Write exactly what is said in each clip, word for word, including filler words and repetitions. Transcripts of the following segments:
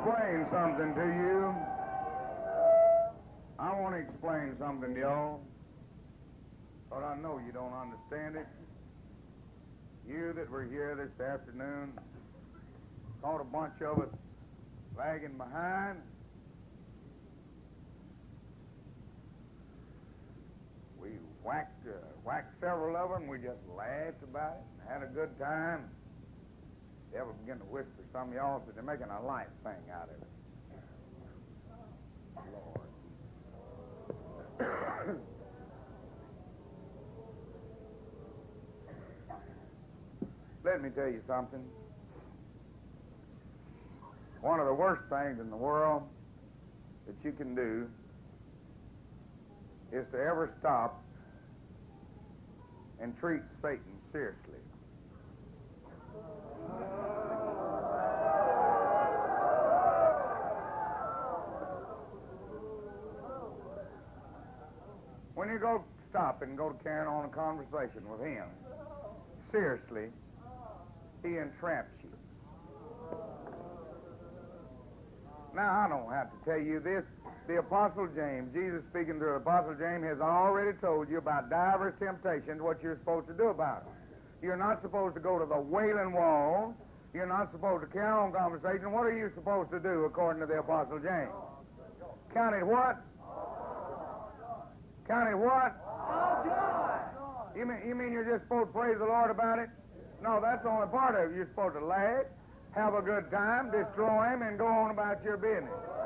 explain something to you. I want to explain something to y'all, but I know you don't understand it. You that were here this afternoon caught a bunch of us lagging behind. We whacked, uh, whacked several of them. We just laughed about it and had a good time. The devil began to whisper some of y'all that they're making a light thing out of it. Lord. Let me tell you something. One of the worst things in the world that you can do is to ever stop and treat Satan seriously. When you go stop and go to carrying on a conversation with him, seriously, he entraps you. Now, I don't have to tell you this. The Apostle James, Jesus speaking through the Apostle James, has already told you about divers temptations, what you're supposed to do about it. You're not supposed to go to the Wailing Wall. You're not supposed to carry on conversation. What are you supposed to do according to the Apostle James? Count it what? Count it what? You mean, you mean you're just supposed to praise the Lord about it? No, that's only part of it. You're supposed to laugh, have a good time, destroy him, and go on about your business.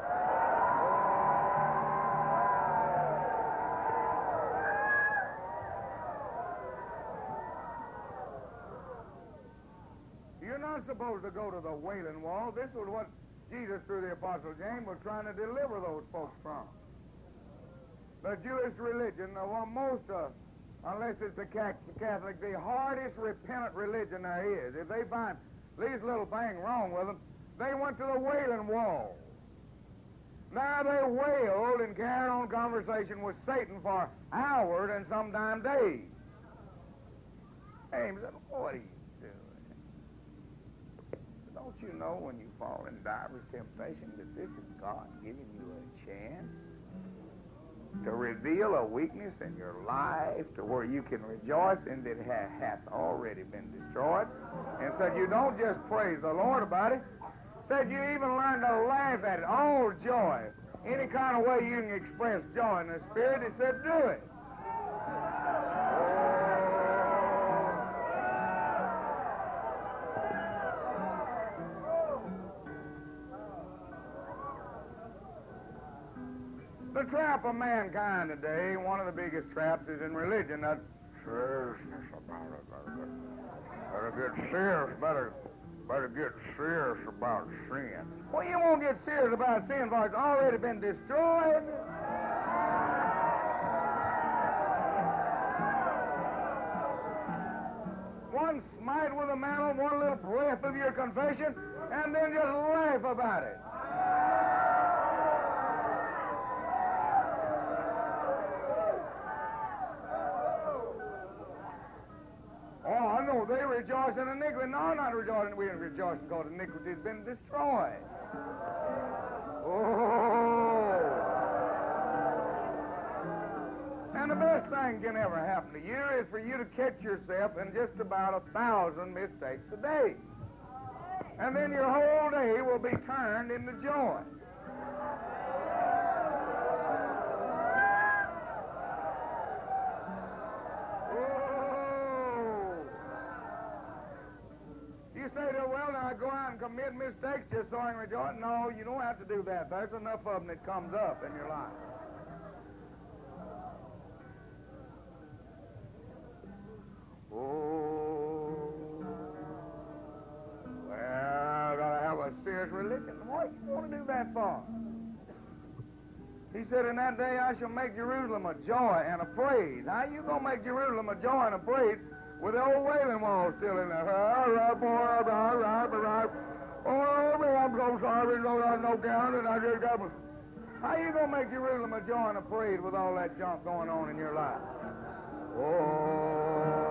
You're not supposed to go to the Wailing Wall. This was what Jesus, through the Apostle James, was trying to deliver those folks from. The Jewish religion, the one most, uh, unless it's the Catholic, the hardest repentant religion there is. If they find these little things wrong with them, they went to the Wailing Wall. Now they wailed and carried on conversation with Satan for hours and sometimes days. James said, what are you doing? Don't you know when you fall in divers temptation that this is God giving you a chance to reveal a weakness in your life to where you can rejoice in that it ha- hath already been destroyed? And said you don't just praise the Lord about it. Said you even learn to laugh at it. All joy. Any kind of way you can express joy in the Spirit, he said do it. The trap of mankind today, one of the biggest traps is in religion. That seriousness about it. Better, better get serious. Better, better get serious about sin. Well, you won't get serious about sin, for it's already been destroyed. One smite with a mantle, one little breath of your confession, and then just laugh about it. Oh, I know, they rejoice in iniquity. No, not rejoicing. We ain't rejoicing because iniquity has been destroyed. Oh. And the best thing can ever happen to you is for you to catch yourself in just about a thousand mistakes a day. And then your whole day will be turned into joy. You say to, well, now I go out and commit mistakes just so I can rejoice. No, you don't have to do that. There's enough of them that comes up in your life. Oh, well, I gotta have a serious religion. What do you want to do that for? He said, in that day I shall make Jerusalem a joy and a praise. How you gonna make Jerusalem a joy and a praise with the old Wailing Wall still in there? Oh, I'm so sorry, no, no count, and I just got. How you gonna make Jerusalem a joy and a praise with all that junk going on in your life? Oh.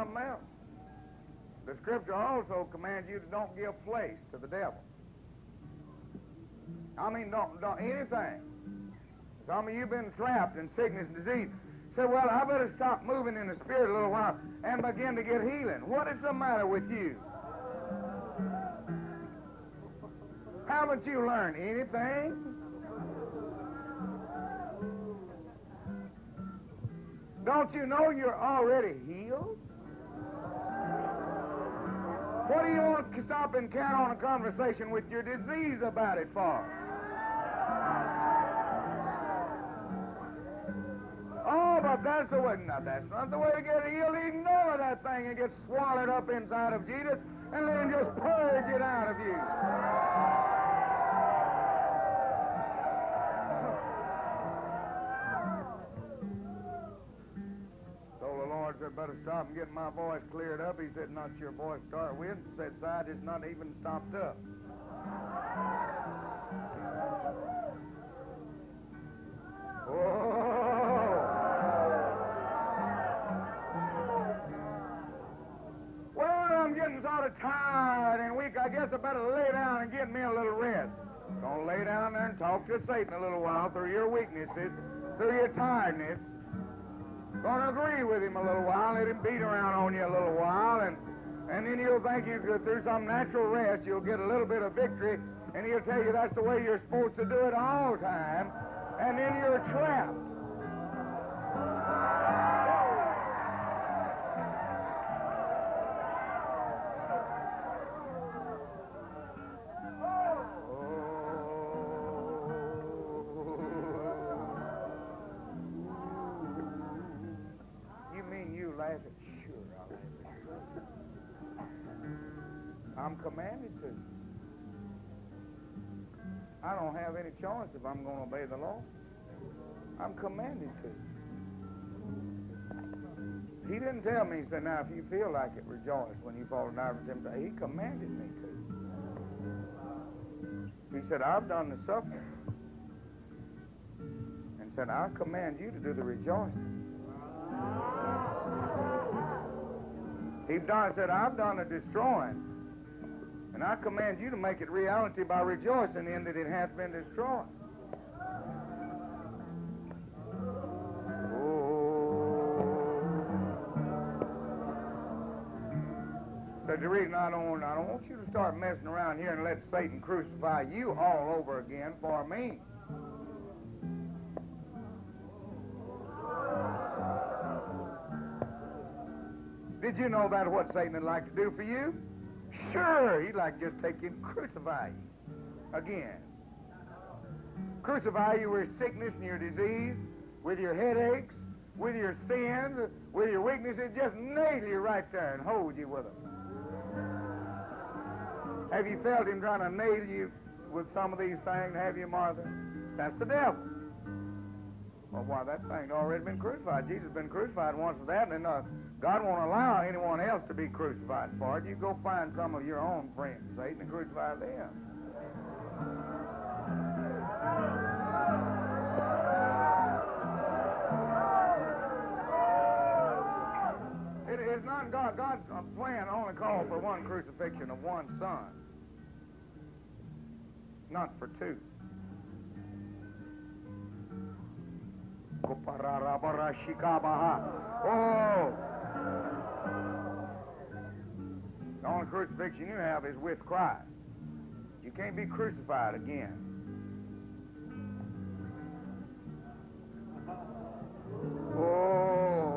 something else. The Scripture also commands you to don't give place to the devil. I mean, don't, don't anything. Some of you have been trapped in sickness and disease. Say, well, I better stop moving in the Spirit a little while and begin to get healing. What is the matter with you? Haven't you learned anything? Don't you know you're already healed? What do you want to stop and carry on a conversation with your disease about it for? Oh, but that's the way. No, that's not the way to get healed. Ignore that thing and get swallowed up inside of Jesus and let him just purge it out of you. I said, better stop and get my voice cleared up. He said, not your voice start with. He said, side is not even stopped up. Oh! Well, I'm getting sort of tired and weak. I guess I better lay down and get me a little rest. Gonna lay down there and talk to Satan a little while through your weaknesses, through your tiredness. Gonna agree with him a little while, let him beat around on you a little while, and, and then you'll think you could, through some natural rest, you'll get a little bit of victory, and he'll tell you that's the way you're supposed to do it all the time, and then you're trapped. Sure, I'll have it. I'm commanded to. I don't have any choice if I'm going to obey the law. I'm commanded to. He didn't tell me, he said, now, if you feel like it, rejoice when you fall down for temptation. He commanded me to. He said, I've done the suffering. And said, I command you to do the rejoicing. He done, said, I've done the destroying, and I command you to make it reality by rejoicing in that it hath been destroyed. Oh. So the reason I don't, I don't want you to start messing around here and let Satan crucify you all over again for me. Did you know that's what Satan would like to do for you? Sure, he'd like to just take you and crucify you again. Crucify you with sickness and your disease, with your headaches, with your sins, with your weaknesses, just nail you right there and hold you with them. Have you felt him trying to nail you with some of these things, have you, Martha? That's the devil. Well, why, that thing's already been crucified. Jesus has been crucified once for that, and uh, God won't allow anyone else to be crucified for it. You go find some of your own friends, Satan, and crucify them. It is not God. God's plan only called for one crucifixion of one son, not for two. Oh! The only crucifixion you have is with Christ. You can't be crucified again. Oh!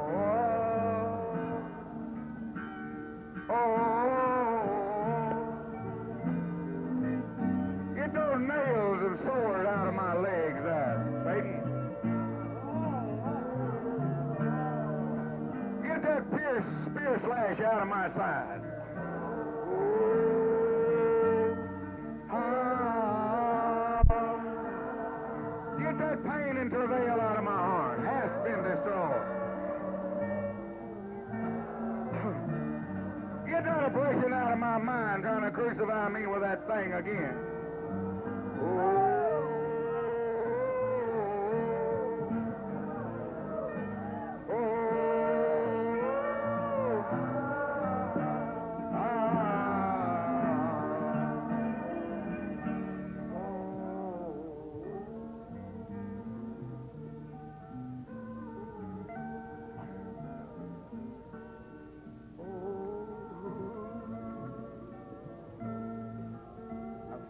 Oh! Get those nails and sword out of my legs there, Satan. Get that pierce, spear slash out of my side. Get that pain and travail out of my heart. Has been destroyed. Get that oppression out of my mind trying to crucify me with that thing again. Oh. Oh.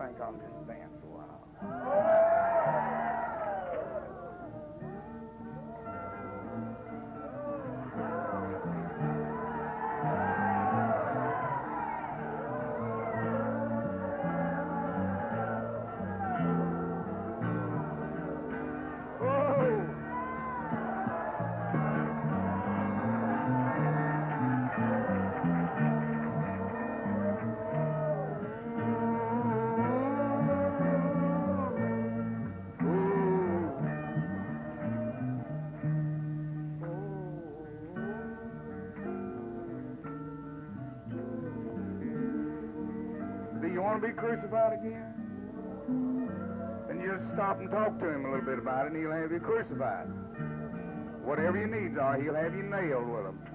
think I'll just dance a while. You want to be crucified again? Then you just stop and talk to him a little bit about it, and he'll have you crucified. Whatever your needs are, he'll have you nailed with them.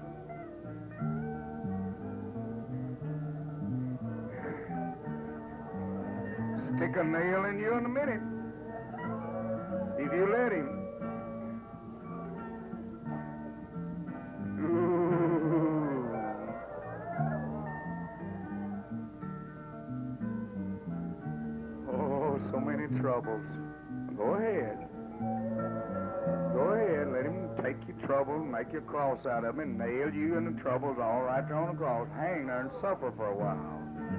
Stick a nail in you in a minute, if you let him. So many troubles. Go ahead. Go ahead. Let him take your trouble, make your cross out of him, and nail you in the troubles all right there on the cross. Hang there and suffer for a while.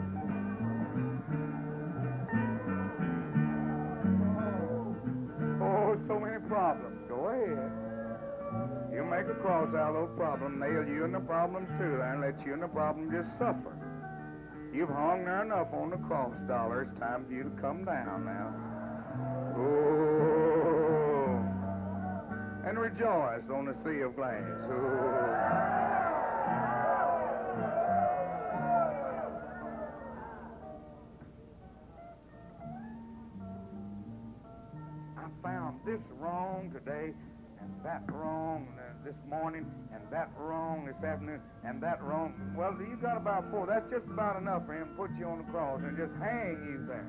Oh, so many problems. Go ahead. You make a cross out of those problems, nail you in the problems too there, and let you in the problem just suffer. You've hung there enough on the cross, dollar. It's time for you to come down now. Oh, and rejoice on the sea of glass. Oh. I found this wrong today, and that wrong uh, this morning, and that wrong this afternoon, and that wrong. Well, you got about four. That's just about enough for him to put you on the cross and just hang you there.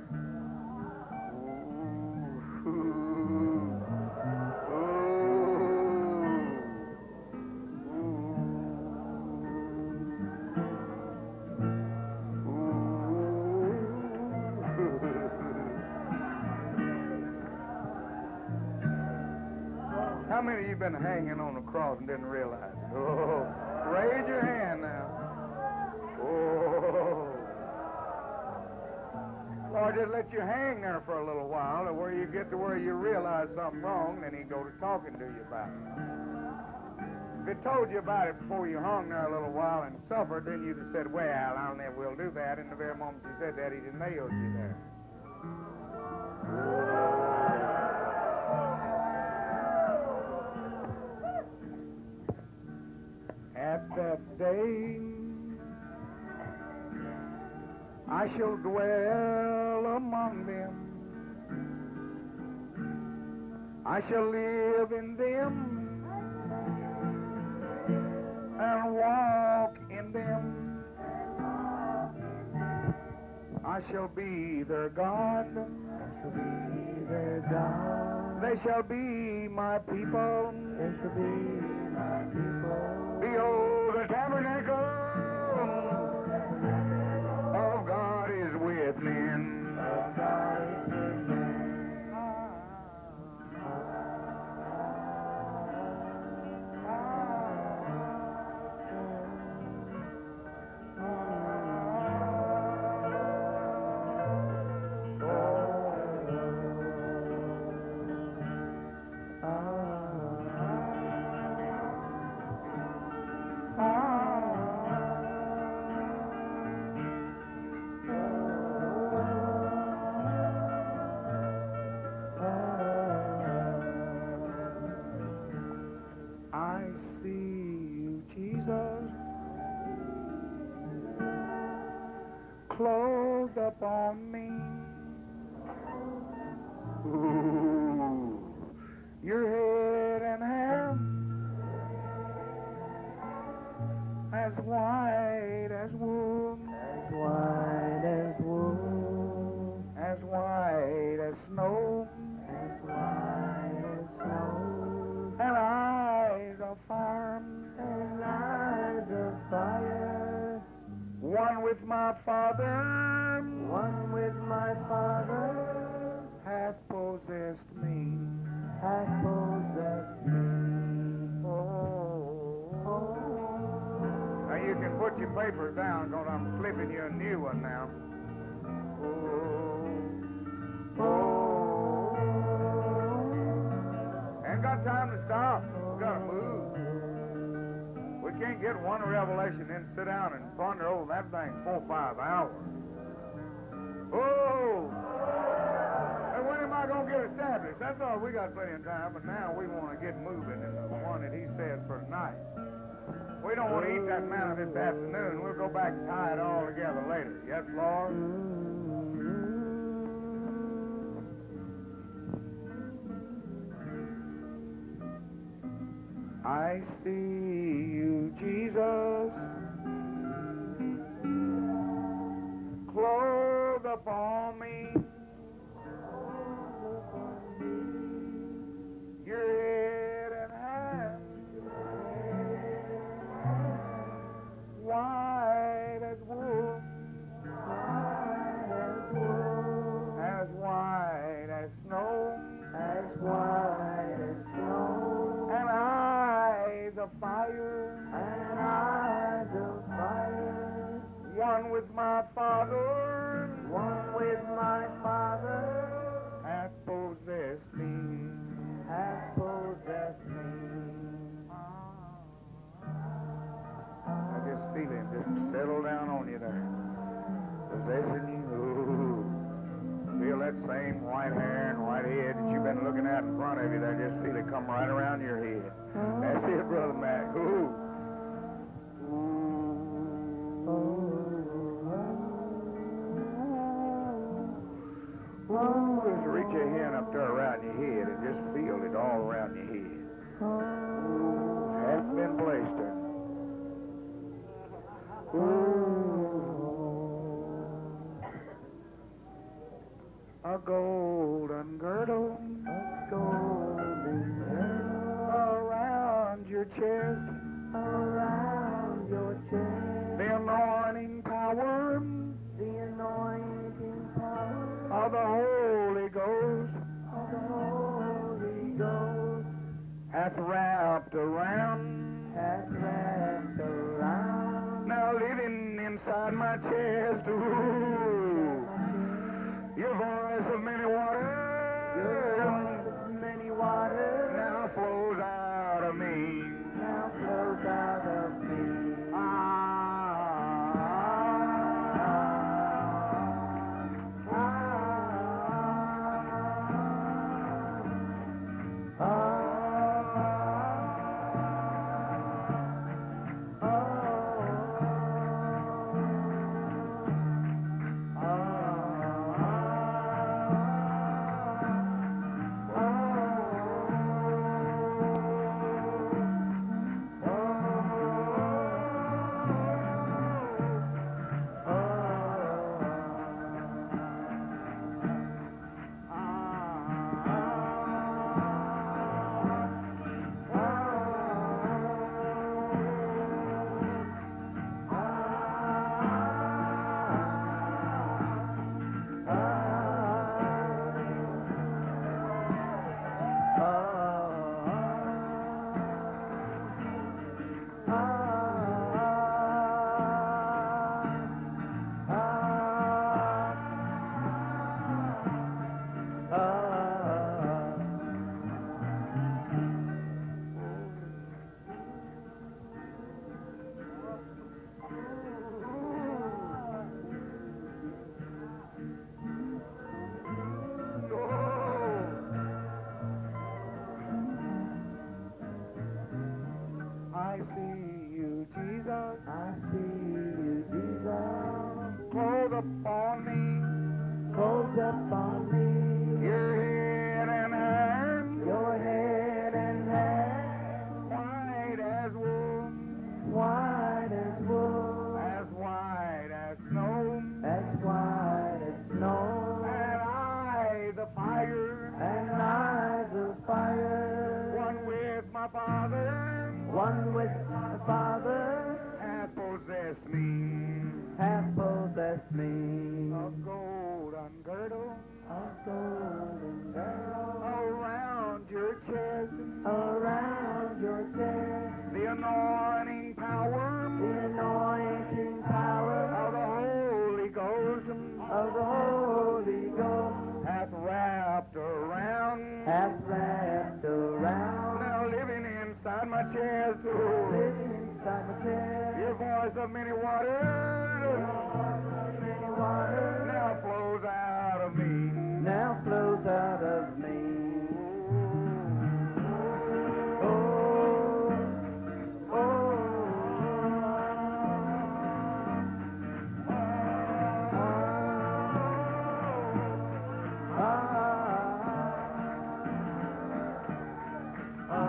Ooh, ooh, How many of you been hanging on the cross and didn't realize it? Oh, raise your hand now. Oh. Or just let you hang there for a little while, or where you get to where you realize something wrong, then he'd go to talking to you about it. If he told you about it before you hung there a little while and suffered, then you'd have said, well, I never will do that. And the very moment you said that, he'd have nailed you there. At that day, I shall dwell among them. I shall live in them and walk in them. I shall be their God. I shall be their God. They shall be my people. They shall be my people. Behold, the tabernacle of God is with men. Of God is with men. I see you, Jesus, clothed upon me. Ooh, your head and hair as white as wool, as white as wool, as white as snow, as white as snow, and eyes of fire, and eyes of fire. One with my Father, one with my Father. papers down because I'm slipping you a new one now. Oh, oh. Ain't got time to stop. We gotta move. We can't get one revelation, then sit down and ponder over that thing four or five hours. Oh! And when am I going to get established? That's all. We got plenty of time, but now we want to get moving in the one that he says for tonight. We don't want to eat that manna this afternoon. We'll go back and tie it all together later. Yes, Lord? I see you, Jesus, clothed upon me. Your head and hands, white as wool, as white as snow, as white as snow, and eyes of fire, and eyes of fire, one with my Father, one with my Father, hath possessed me, hath possessed me. I just feel him just settle down on you there, possessing you. Feel that same white hair and white head that you've been looking at in front of you there. Just feel it come right around your head. That's it, Brother Mac. Ooh. Ooh. Just reach your hand up there around your head and just feel it all around your head. Ooh. Hath been placed there. Ooh. A golden girdle, a golden girdle around your chest, around your chest. The anointing power, the anointing power of the Holy Ghost, of the Holy Ghost hath wrapped around, hath wrapped around. Now living inside my chest, ooh. Your voice of many waters, your voice of many waters, now flows out of me, now flows out of me. Ah, ah, ah, ah. I see you, Jesus. I see you, Jesus. Clothed upon me. Clothed upon me. Your head and hands. Your head and hands. White as wool. White as wool. As white as snow. As white as snow. And eyes of fire. And eyes of fire. One with my Father. One with my Father hath possessed me, hath possessed me. A golden girdle, a golden girdle around your chest, around your chest. The anointing power, the anointing of the Holy Ghost hath wrapped around, hath wrapped around, now living inside my chest. Oh, living inside my chest. your voice of many waters Many waters now flows out of me. now flows out of me. Oh, oh, ah, ah,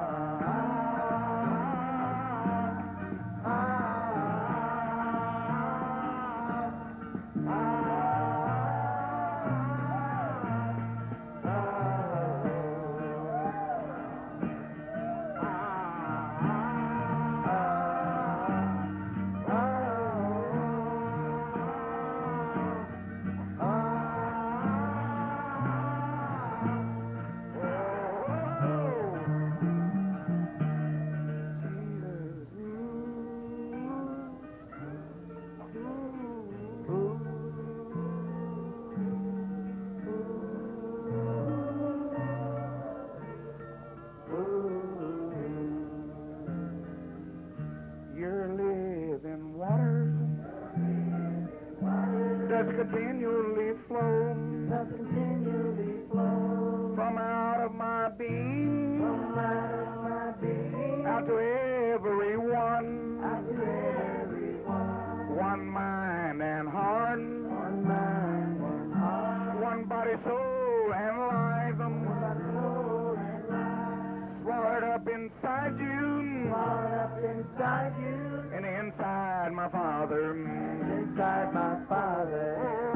Your living waters does continually flow does continually flow from out of my being from out of my being out to everyone, out to everyone. one mind and heart, One mind, one heart, one body, soul, and life, one soul and life. swallowed up inside you Swallowed up inside you, and inside my Father. inside my Father.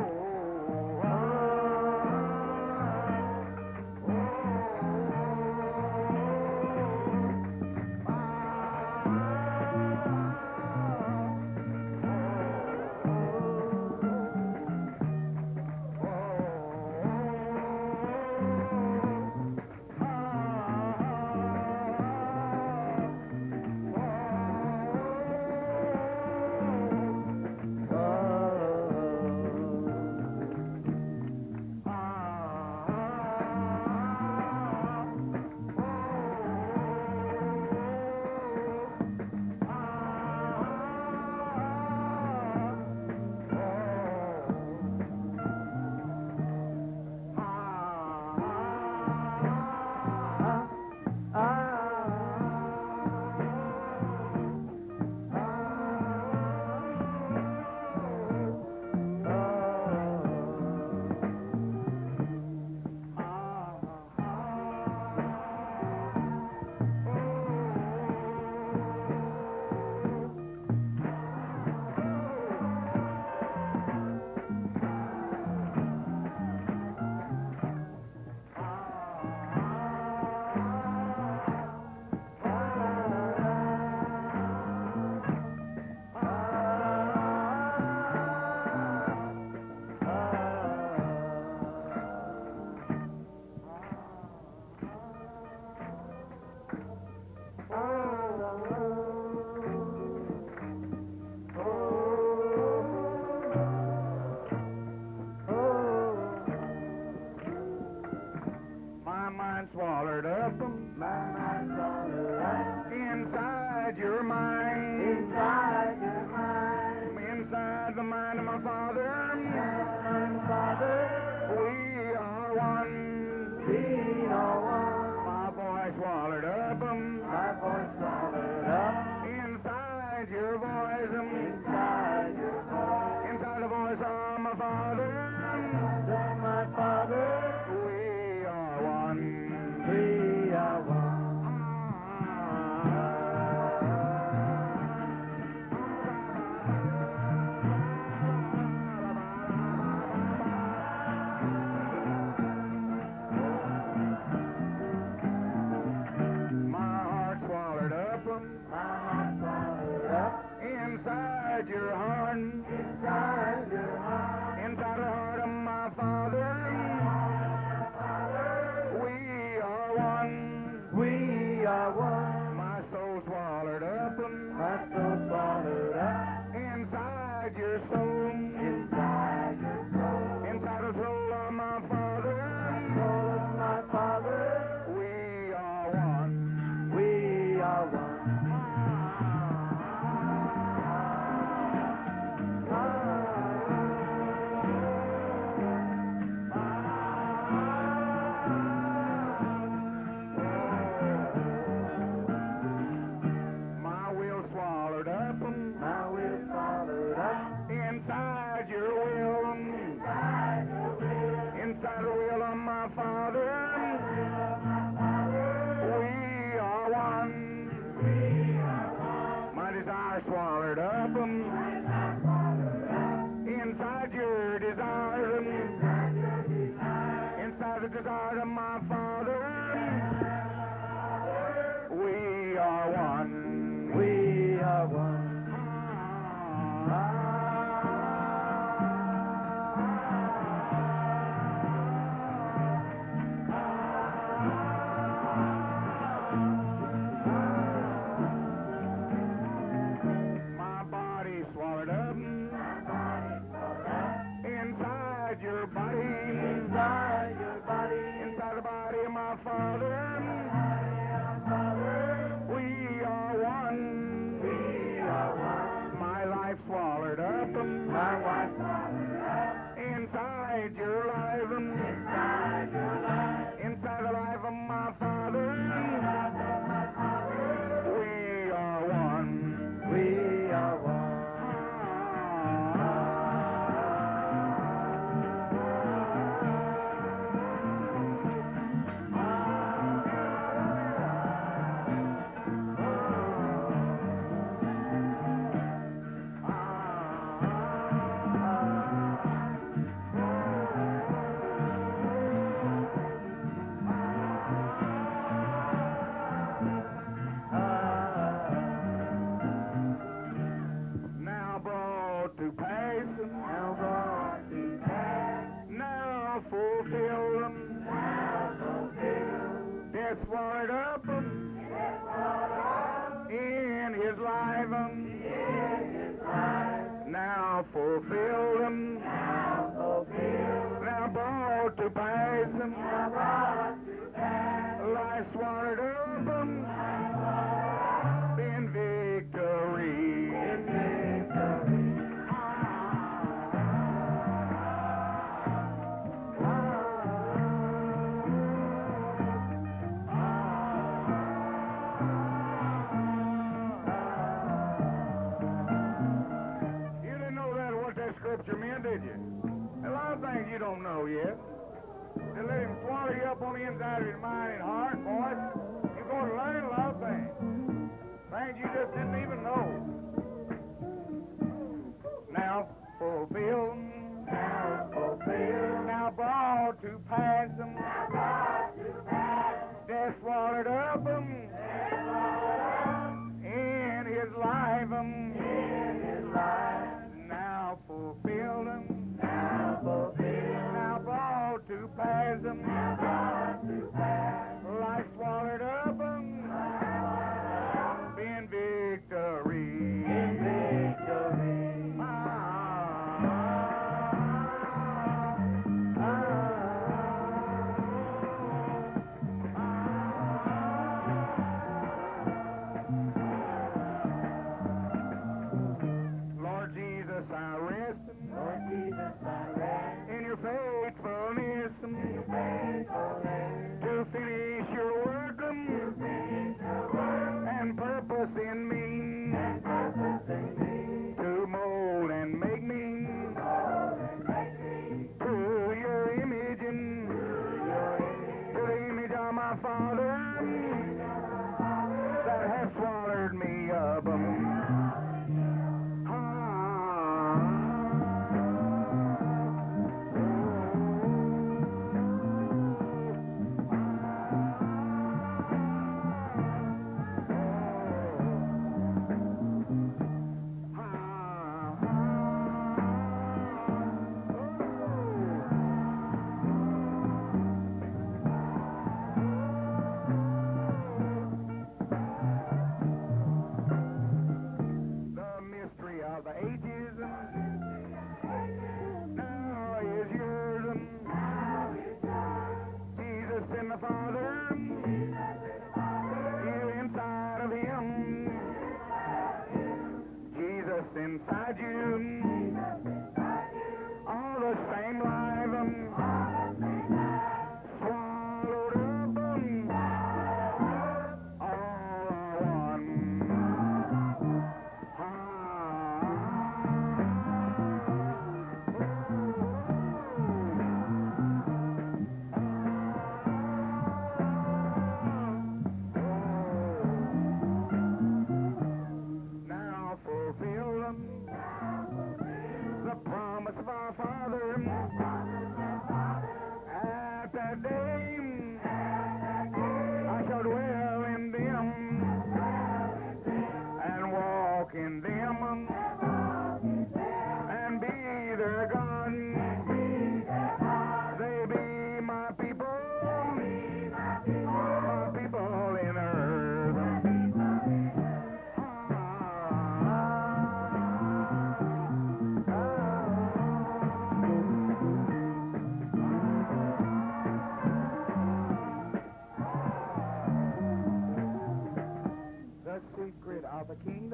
My mind swallowed up My mind swallowed up inside your mind, inside your mind. inside the mind of my Father. And Father, We are one. we are one. My voice swallowed up My voice swallowed up inside your voice, inside your voice. inside the voice of my Father. Of my Father, We are one. we are one. My heart swallowed up My heart swallowed up inside your heart, inside your heart. inside the heart of my Father. We are one. We are one. My soul swallowed up My soul swallowed up inside your soul, inside your inside the will of my Father. We are one. My desire swallowed up. um, Inside your desire. um, Inside the desire of my Father. We are one. We are one. My body swallowed up. Inside your body. Inside your body. Inside the body of my Father. We are one. We are one. My life swallowed up. My wife Inside your life. inside your life. Inside the life of my Father. We are one. We are one. Now brought to pass. Now brought to pass. Now fulfilled. Now fulfilled. Death swallowed up in his life. In his life. Now fulfilled. Now fulfilled. Now brought to pass. Now brought to pass. Life swallowed up in victory. In victory. You didn't know that what that scripture meant, did you? A lot of things you don't know yet. Just let him swallow you up on the inside of your mind and heart, boys. You're going to learn a lot of things. Things you just didn't even know. Now fulfilled. Now fulfilled. Now brought to pass. Now brought to pass. Death swallowed up in his life. In his life. Now fulfilled. Now fulfilled. Now brought to pass. Now brought to pass. Life swallowed up in victory. In victory. Ah, Ah. Lord Jesus, I rest Lord Jesus, I rest in your faithfulness in your faithfulness. to finish your work Finish your work and purpose in me and purpose in me. to mold and make me Mold and make me to your image and your image. to the image of my Father that has swallowed me up. The mystery of the ages now is yours. Jesus and the Father, you inside of him. Jesus inside you. All the same life swallowed up. All are one. Ah.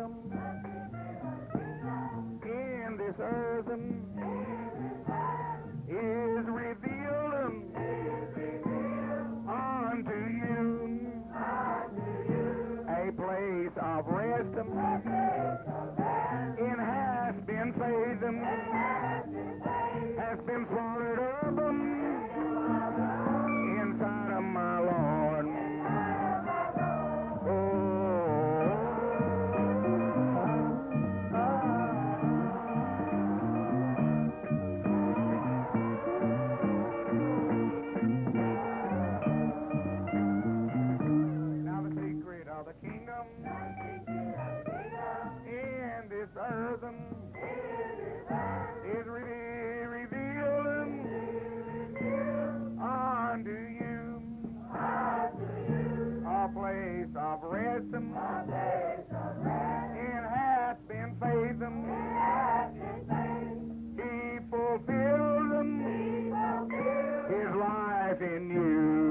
in this earth is revealed unto you a place of rest in has been faith has been swallowed up inside of my Lord. Earth is re- revealed unto you a place of rest and hath been faith. He fulfilled his life in you.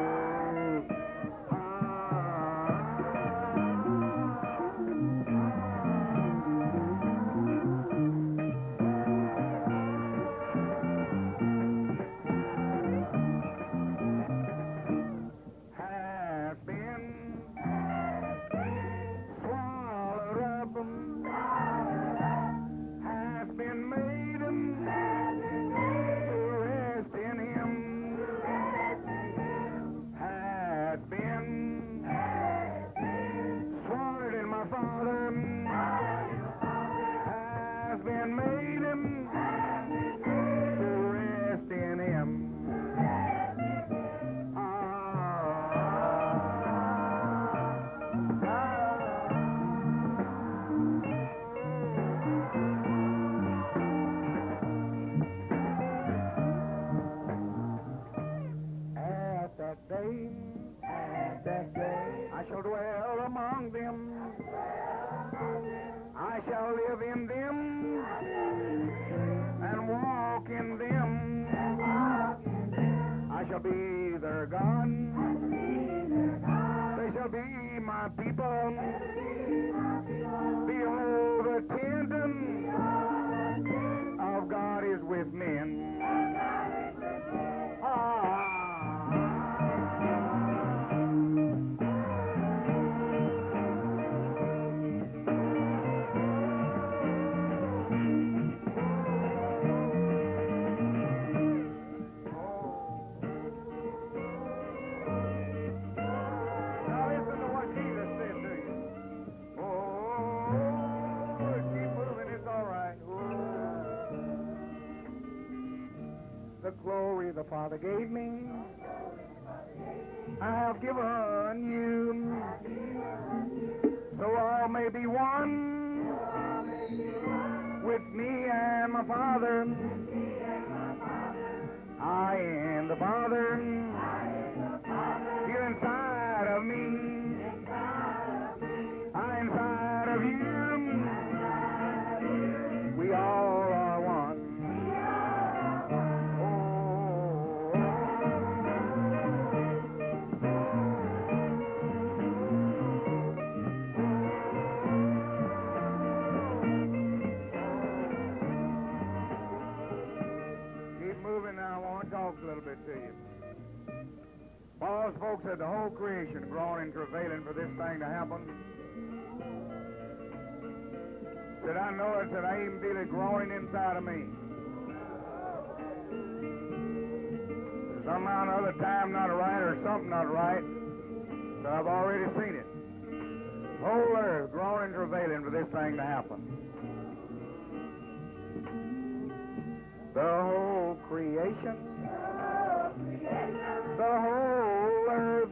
I shall dwell among them. I shall live in them and walk in them. I shall be their God. They shall be my people. Behold, the tent of God is with men. Ah. The glory the Father gave me, I have given you, so all may be one with me and my Father. I and the Father, you're inside of me, I inside of you, we all are one. Talk a little bit to you. Paul spoke, said the whole creation groaning and travailing for this thing to happen. Said, I know it, said, I even feel it groaning inside of me. Somehow another time not right or something not right, but I've already seen it. Whole earth groaning and travailing for this thing to happen. The whole creation, the whole earth,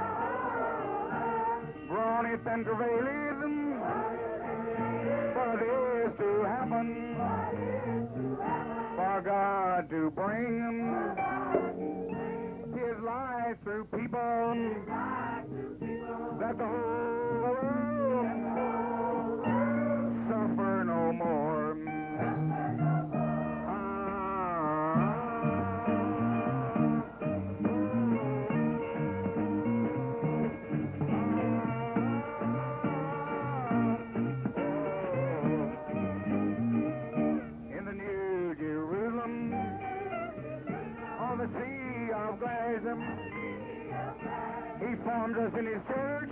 groaneth and travaileth for this to happen, for God to bring his life through people, that the whole world suffer no more. the sea of glass. He formed us in his church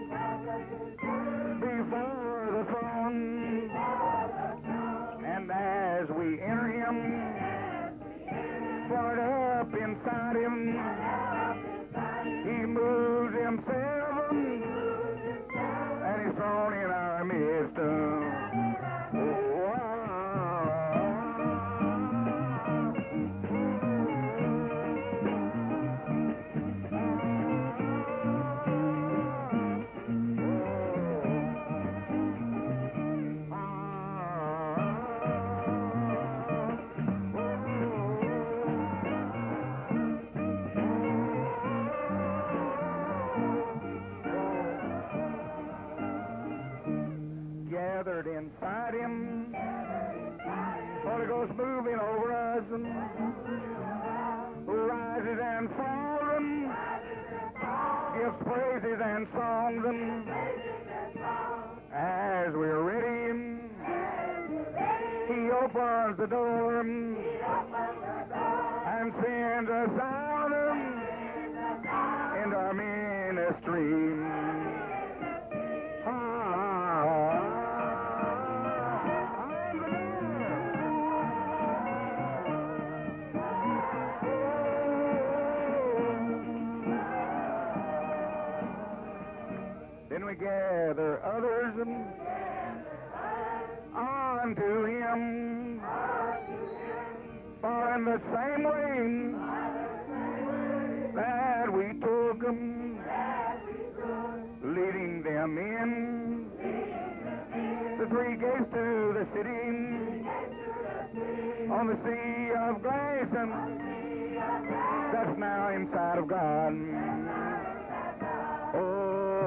before the throne. And as we enter him, swallowed up inside him, he moves himself, and he's thrown in our midst. Gathered inside him, Holy Ghost moving over us, rises and falls, gives praises and songs. As we're ready, he opens the door and sends us out into our ministry. Then we gather others unto him, for in the same way that we took them, leading them in the three gates to the city on the sea of glass that's now inside of God. Oh,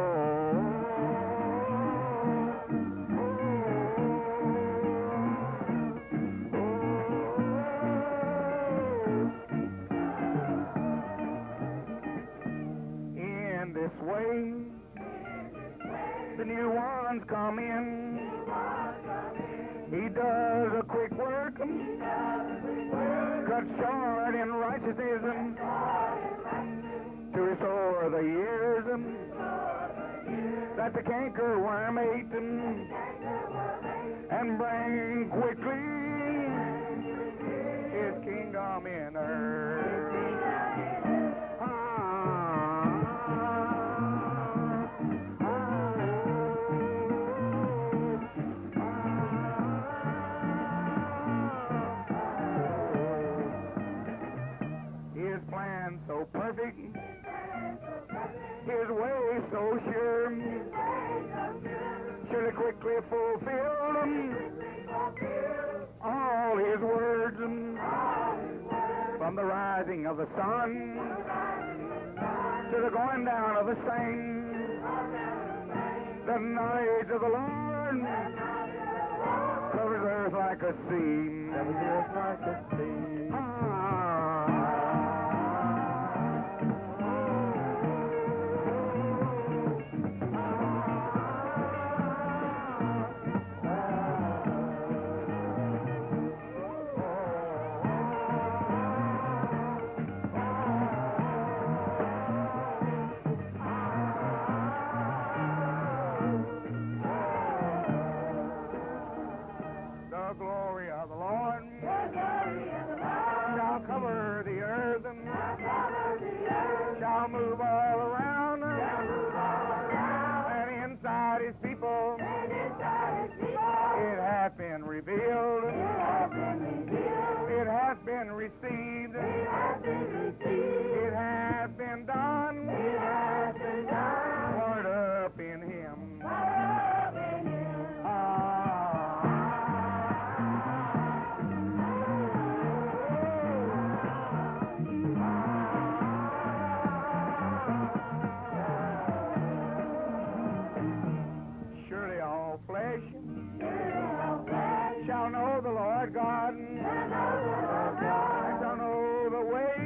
this way, the new ones come in. He does a quick work, cut short in righteousness to restore the years that the canker worm ate, and bring quickly his kingdom in earth. So perfect, his way so sure, surely quickly fulfilled all his words, from the rising of the sun to the going down of the same. The knowledge of the Lord covers earth like a sea. Covers earth like a sea. Ah. Cover the earth, shall move all around, and inside his people, it hath been revealed, it hath been received, it hath been done, poured up in him. Shall know the Lord God, and shall know the way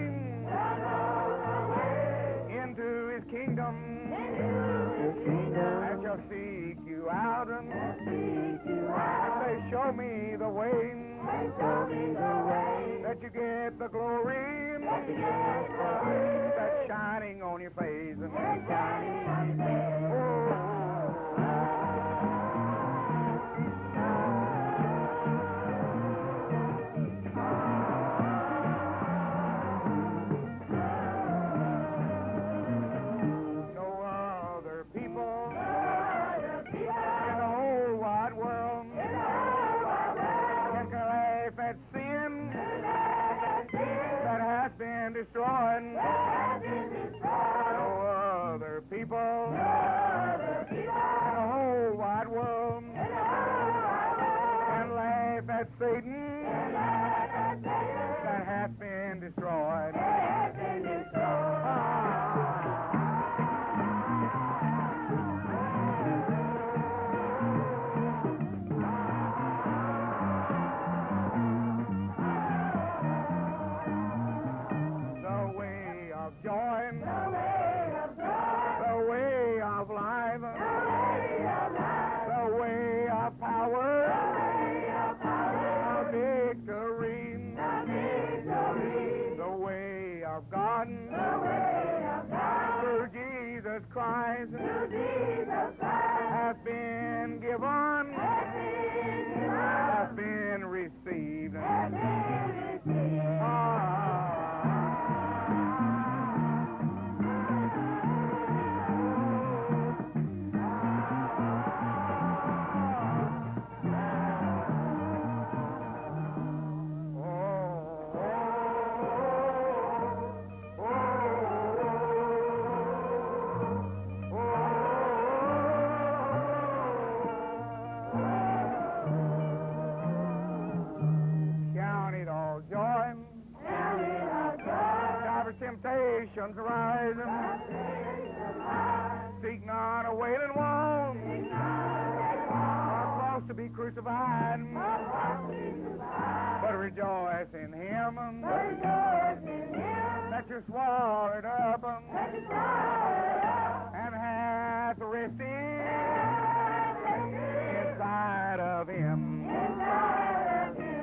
into his kingdom, and shall seek you out, and say, show me the way, that you get the glory Got to get the ring. That's shining on your face. And It's shining on your face. No other people Other people in the whole wide world in the whole wide world can laugh at sin that sin that has been destroyed. has been destroyed. No other people Other people in the whole wide world in the whole wide world can laugh at Satan that Satan that has been destroyed. has been destroyed. The way of joy, The way of joy, the way of life, the way of life, the way of power, the way of power, of victory, the victory, the way of God the way of God, through Jesus Christ through Jesus Christ, has been given, has been given, has been received. has been received. Ah. Count it all joy, Count it all joy, divers temptations rise, temptation lies, seek not a wailing wall, seek not a wall, a cross to be crucified, cross crucified, but rejoice in Him rejoice in Him, that you're swallowed up that is swallowed up, and hath rested and rested inside of Him. inside of Him.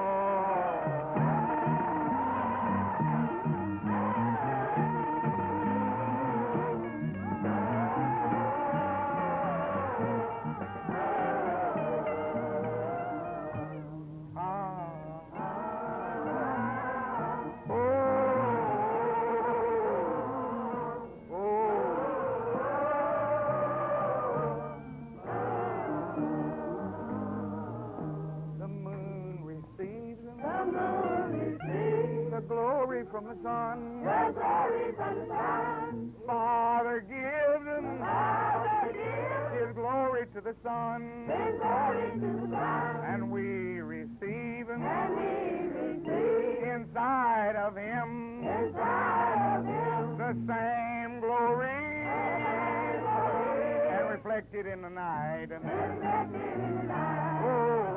The moon receives The moon receives the glory from the sun. the glory from the sun. Father gives Father gives His glory to the Son, His glory to the sun, and we receive and we receive inside of Him inside of Him the same glory and glory and reflected in the night. reflected in the night. Oh.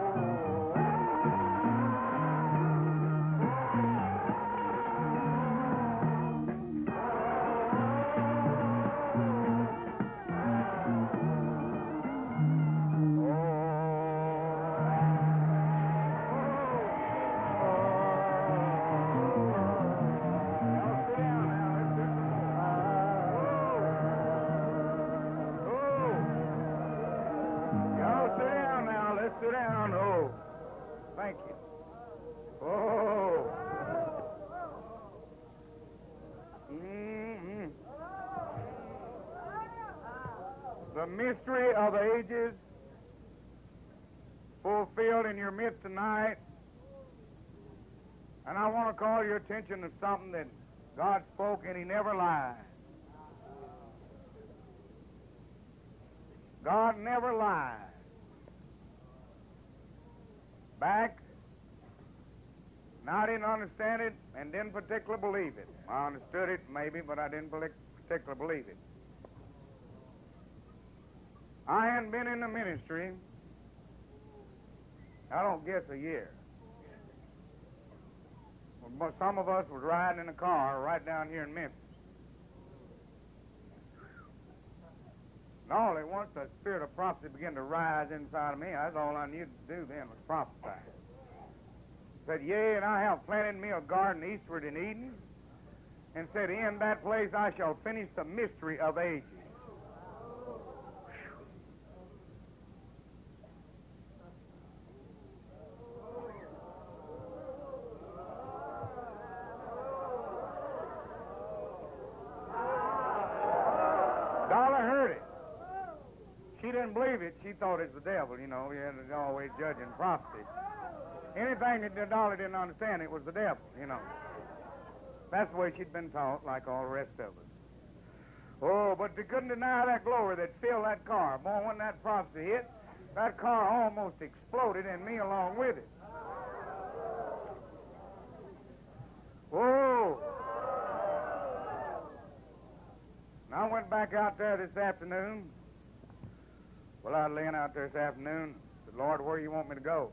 Sit down. Oh, thank you. Oh. Mm-hmm. The mystery of ages fulfilled in your midst tonight. And I want to call your attention to something that God spoke and He never lied. God never lied. Back, now I didn't understand it and didn't particularly believe it. I understood it maybe, but I didn't particularly believe it. I hadn't been in the ministry, I don't guess a year. But some of us was riding in a car right down here in Memphis. And all at once the spirit of prophecy began to rise inside of me. That's all I knew to do then was prophesy. Said, yea, and I have planted me a garden eastward in Eden, and said, in that place I shall finish the mystery of ages. Dollar heard it. She didn't believe it. She thought it's the devil, you know. He was always judging prophecy. Anything that the Dollar didn't understand, it was the devil, you know. That's the way she'd been taught, like all the rest of us. Oh, but they couldn't deny that glory that filled that car. Boy, when that prophecy hit, that car almost exploded, and me along with it. Whoa! And I went back out there this afternoon. Well, I was laying out there this afternoon. Said, Lord, where do you want me to go?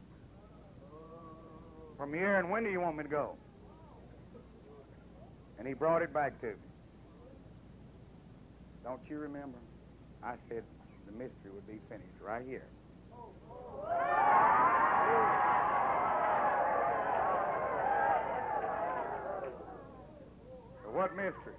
From here, and when do you want me to go? And he brought it back to me. Don't you remember? I said the mystery would be finished right here. So what mystery?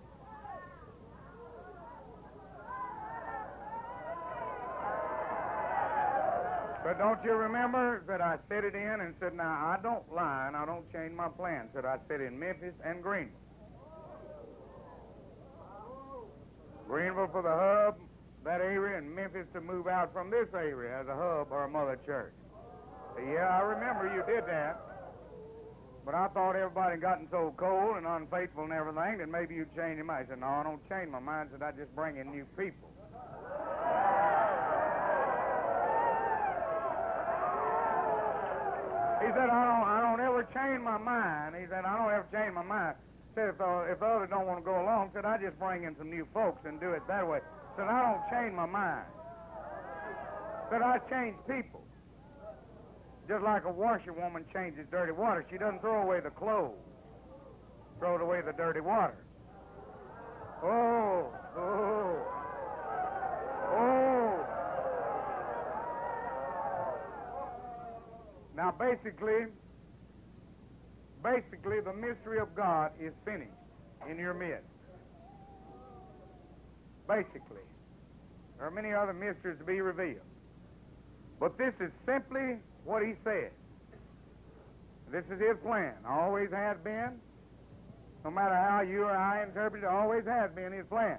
But don't you remember that I set it in and said, now, I don't lie and I don't change my plans. That I said in Memphis and Greenville. Greenville for the hub, that area, and Memphis to move out from this area as a hub or a mother church. Yeah, I remember you did that. But I thought everybody had gotten so cold and unfaithful and everything that maybe you'd change your mind. I said, no, I don't change my mind. I said, I just bring in new people. He said, I don't, I don't ever change my mind. He said, I don't ever change my mind. He said, if the, if the others don't want to go along, said, I just bring in some new folks and do it that way. He said, I don't change my mind. He said, I change people. Just like a washerwoman changes dirty water. She doesn't throw away the clothes. Throw away the dirty water. Oh, oh, oh. Now, basically, basically, the mystery of God is finished in your midst. Basically. There are many other mysteries to be revealed. But this is simply what he said. This is his plan. Always has been. No matter how you or I interpret it, always has been his plan.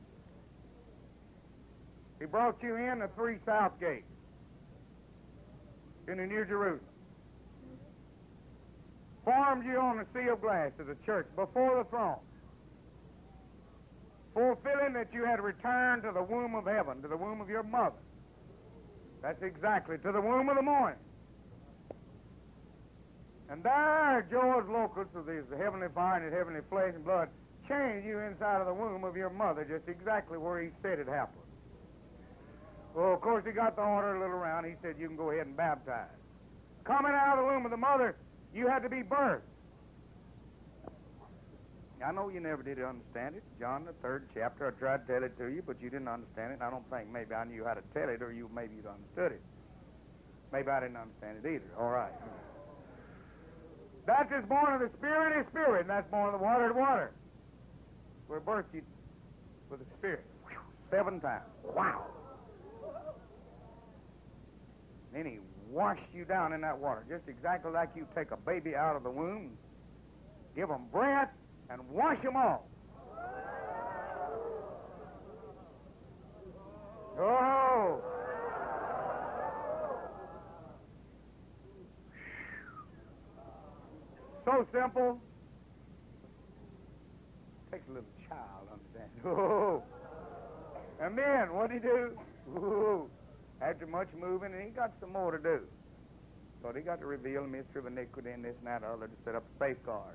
He brought you in the three south gates in the New Jerusalem. Formed you on the sea of glass as a church before the throne. Fulfilling that you had returned to the womb of heaven, to the womb of your mother. That's exactly, to the womb of the morning. And there, Joel's locusts of this heavenly fire and his heavenly flesh and blood changed you inside of the womb of your mother, just exactly where he said it happened. Well, of course, he got the order a little around. He said, you can go ahead and baptize. Coming out of the womb of the mother, you had to be birthed. I know you never did understand it. John, the third chapter, I tried to tell it to you, but you didn't understand it. And I don't think maybe I knew how to tell it, or you maybe you'd understood it. Maybe I didn't understand it either. All right. That is born of the Spirit is Spirit, and that's born of the water is water. We're birthed you with the Spirit. Seven times. Wow. Then he washed you down in that water, just exactly like you take a baby out of the womb, give them breath, and wash them off. Oh! So simple. Takes a little child to understand. Oh! And then, what did he do? Ooh. After much moving, and he got some more to do. So he got to reveal the mystery of iniquity and this and that other to set up a safeguard.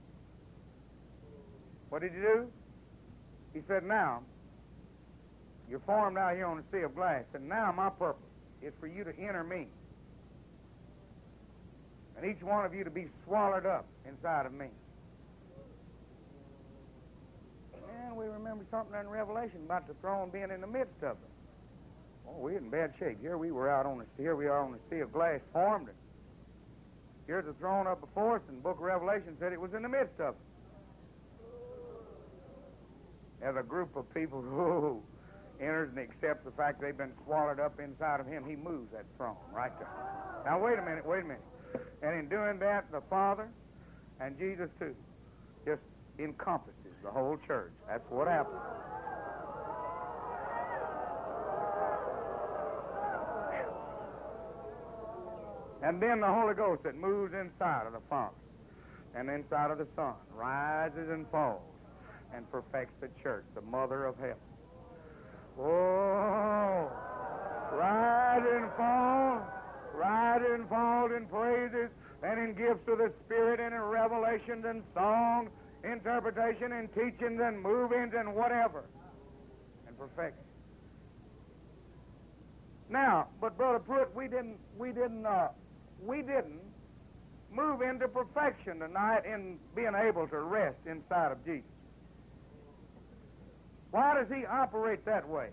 What did he do? He said, now, you're formed out here on the sea of glass, and now my purpose is for you to enter me. And each one of you to be swallowed up inside of me. And we remember something in Revelation about the throne being in the midst of them. Oh, we're in bad shape. Here we were out on the sea. Here we are on the sea of glass formed. And here's the throne up before us, and the book of Revelation said it was in the midst of it. as a group of people who enters and accepts the fact they've been swallowed up inside of him, he moves that throne right there. Now, wait a minute, wait a minute. And in doing that, the Father and Jesus, too, just encompasses the whole church. That's what happens. And then the Holy Ghost that moves inside of the Father and inside of the Son rises and falls and perfects the church, the mother of heaven. Oh, rise and fall, rise and fall in praises and in gifts of the Spirit and in revelations and song, interpretation and teachings and movings and whatever, and perfection. Now, but Brother Pruitt, we didn't, we didn't, uh, we didn't move into perfection tonight in being able to rest inside of Jesus. Why does he operate that way?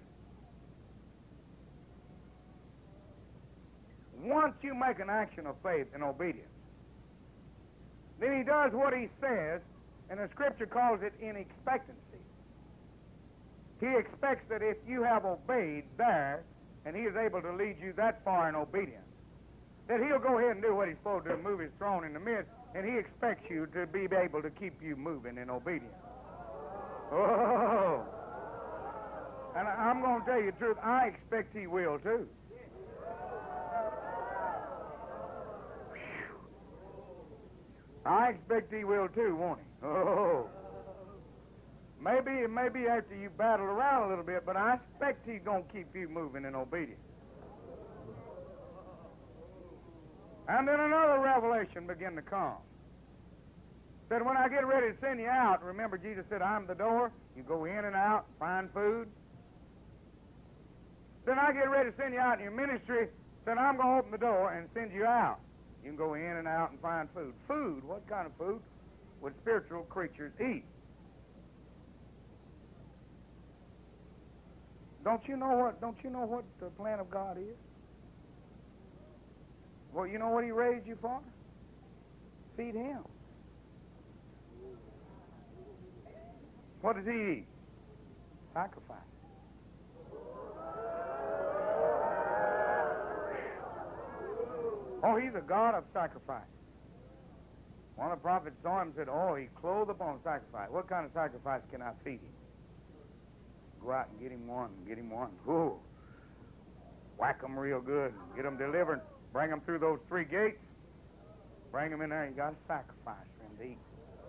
Once you make an action of faith and obedience, then he does what he says, and the Scripture calls it in expectancy. He expects that if you have obeyed there, and he is able to lead you that far in obedience, that he'll go ahead and do what he's supposed to, move his throne in the midst, and he expects you to be able to keep you moving in obedience. Oh! And I'm going to tell you the truth, I expect he will too. I expect he will too, won't he? Oh! Maybe, maybe after you battle around a little bit, but I expect he's going to keep you moving in obedience. And then another revelation began to come. Said, when I get ready to send you out, remember Jesus said, I'm the door. You go in and out, find food. Then I get ready to send you out in your ministry. Said, I'm going to open the door and send you out. You can go in and out and find food. Food, what kind of food would spiritual creatures eat? Don't you know what, don't you know what the plan of God is? Well, you know what he raised you for? Feed him. What does he eat? Sacrifice. Oh, he's a God of sacrifice. One of the prophets saw him and said, oh, he clothed upon sacrifice. What kind of sacrifice can I feed him? Go out and get him one, get him one. Whoa. Whack him real good, get him delivered. Bring him through those three gates. Bring him in there. You got to sacrifice for him to eat.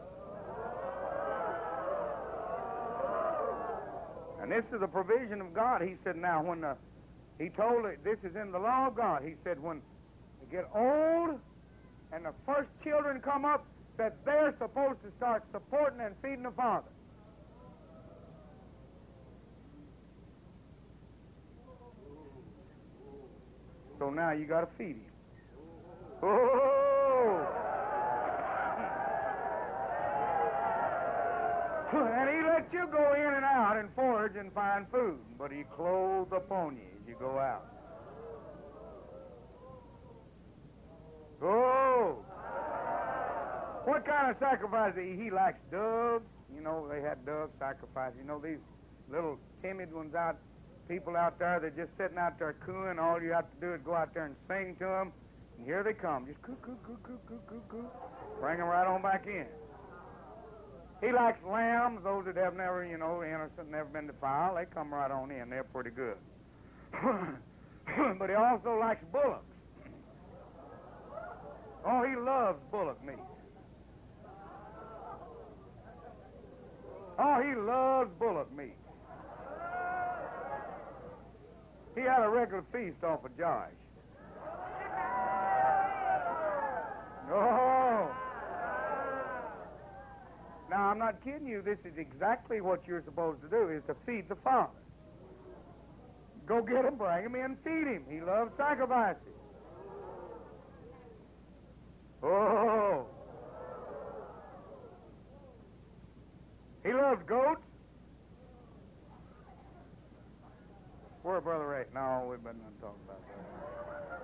And this is the provision of God. He said, now, when the, he told it, this is in the law of God. He said, when they get old and the first children come up, that they're supposed to start supporting and feeding the father. So now you got to feed him. Oh! And he lets you go in and out and forage and find food, but he clothes upon you as you go out. Oh! What kind of sacrifice? He, he likes doves. You know, they had dove sacrifice. You know, these little timid ones out, people out there, they're just sitting out there cooing. All you have to do is go out there and sing to them, and here they come. Just coo, coo, coo, coo, coo, coo, coo. Bring them right on back in. He likes lambs, those that have never, you know, innocent, never been defiled. They come right on in. They're pretty good. But he also likes bullocks. Oh, he loves bullock meat. Oh, he loves bullock meat. He had a regular feast off of Josh. Oh. Now, I'm not kidding you. This is exactly what you're supposed to do, is to feed the Father. Go get him, bring him in, feed him. He loves sacrifices. Oh. He loves goats. Where Brother Ray? No, we've been talking about that.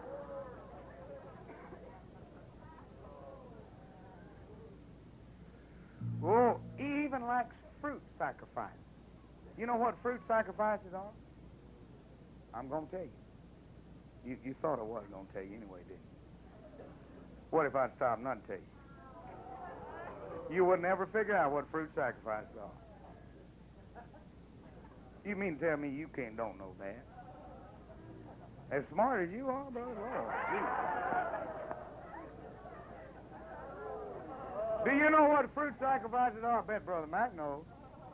Oh, he even likes fruit sacrifice. You know what fruit sacrifices are? I'm going to tell you. You, you thought I wasn't going to tell you anyway, didn't you? What if I'd stop not to tell you? You would never figure out what fruit sacrifices are. You mean to tell me you can't don't know that? As smart as you are, brother, Lord, Jesus. Do you know what fruit sacrifices are? I bet Brother Mac knows.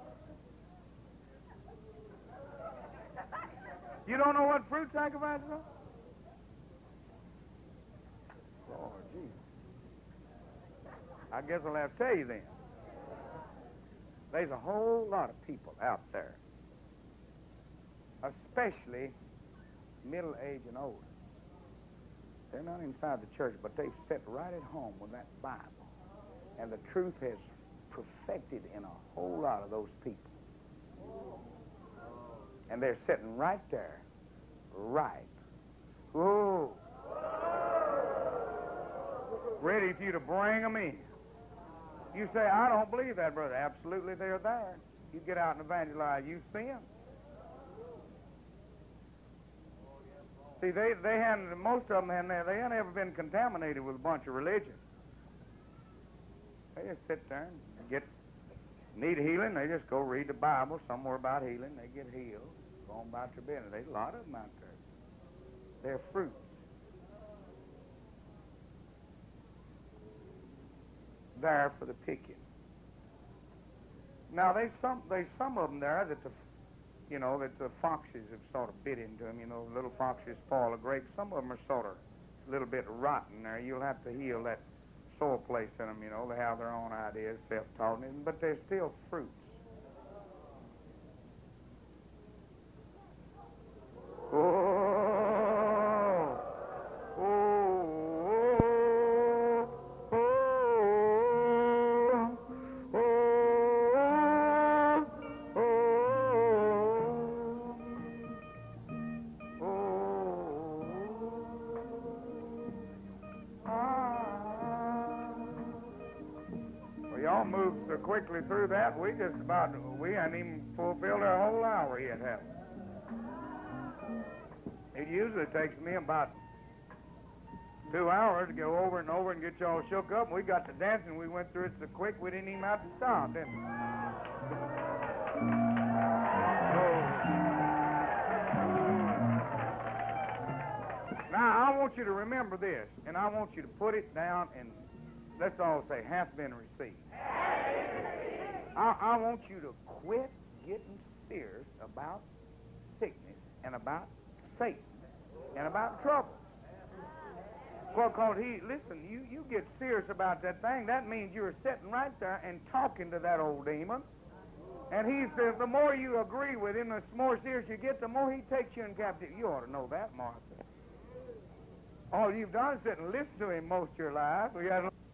You don't know what fruit sacrifices are? Lord Jesus. I guess I'll have to tell you then. There's a whole lot of people out there, especially middle age and older. They're not inside the church, but they've sat right at home with that Bible. And the truth has perfected in a whole lot of those people. And they're sitting right there, right. Whoa. Ready for you to bring them in. You say, I don't believe that, brother. Absolutely, they're there. You get out and evangelize, you see them. See, they, they hadn't, most of them hadn't, they hadn't ever been contaminated with a bunch of religion. They just sit there and get, need healing, they just go read the Bible somewhere about healing, they get healed, go on about their business. There's a lot of them out there. They're fruits. There for the picking. Now, there's some, there's some of them there that the, you know, that the foxes have sort of bit into them. You know, little foxes spoil a grape. Some of them are sort of a little bit rotten there. You'll have to heal that sore place in them, you know. They have their own ideas, self-taught, but they're still fruits. Oh, oh, oh, oh, oh, oh, oh, ah. Well, y'all moved so quickly through that, we just about, we hadn't even fulfilled our whole hour yet, have we? It usually takes me about two hours to go over and over and get y'all shook up. We got to dancing. We went through it so quick we didn't even have to stop, didn't we? Now, I want you to remember this, and I want you to put it down, and let's all say, hath been received. I, I want you to quit getting serious about sickness and about Satan and about trouble. Well, because he, listen, you, you get serious about that thing, that means you're sitting right there and talking to that old demon. And he says the more you agree with him, the more serious you get, the more he takes you in captivity. You ought to know that, Martha. All you've done is sit and listen to him most of your life. We got